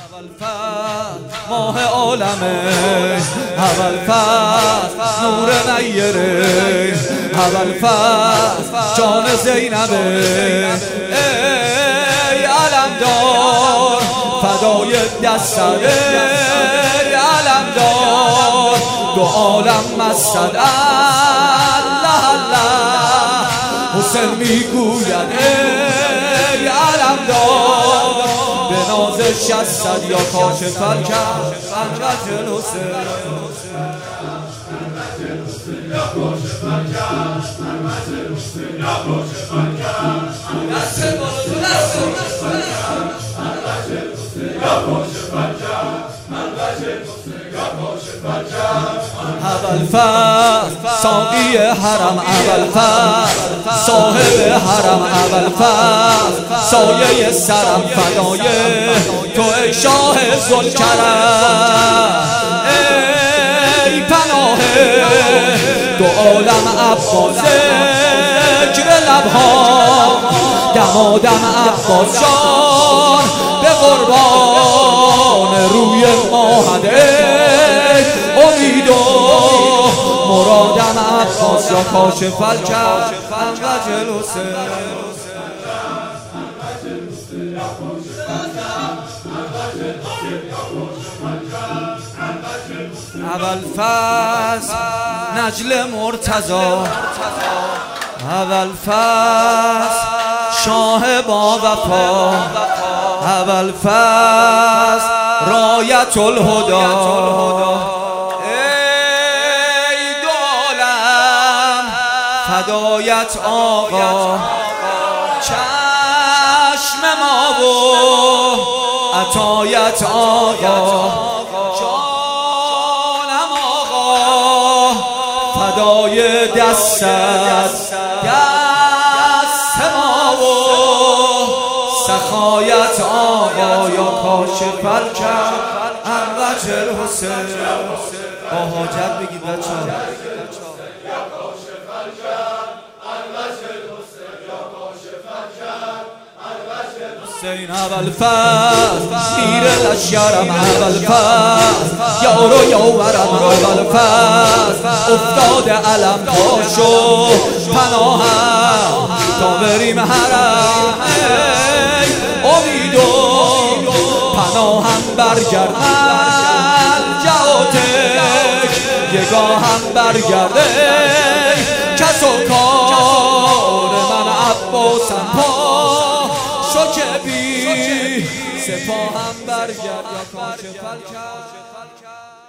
اول فصل ماه عالمه، اول فصل نور نیره، اول فصل جان زینبه. ای علمدار فدای دستت، ای علمدار دو عالم مسجد. الله الله حسین میگوید ای علمدار به نازش شصد یا کاشف الکرب انقدر حسین. اول فصل ساقی حرم، اول فصل صاحب حرم، اول فصل سایه سرم فدای تو ای شاه ذوالکرم. ای پناه دو عالم عباس، ذکر لبها دمادم عباس جان به قربان روی ماهده. امید و مرادم عباس یا کاشف الکرب انقدر حسین. اول فصل نجل مرتضی، اول فصل شاه با وفا، اول فصل رایت الهدی. ای دو عالم فدایت آقا، چشم ما و عطایت آقا، جانم آقا فدای دستت، دست ما و سخایت آقا یا کاشف الکرب انقدر حسین. با حاجت بگید بچه‌ها. حسین اول فصل میر لشکرم، اول فصل یار و یاورم، اول فصل افتاده علم پاشو پناهم تا بریم حرم. امید و پناهم برگرد الجهاتک، یگاهم برگرده کس و کار من عباسم پا شو که بی سپاهم برگرد یا کاشف الکرب.